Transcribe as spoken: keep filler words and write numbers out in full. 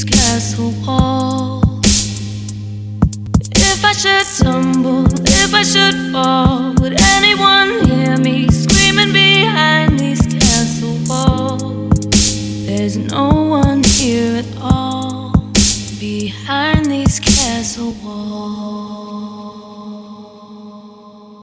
these castle walls. If I should tumble, if I should fall, would anyone hear me screaming behind these castle walls? There's no one here at all behind these castle walls.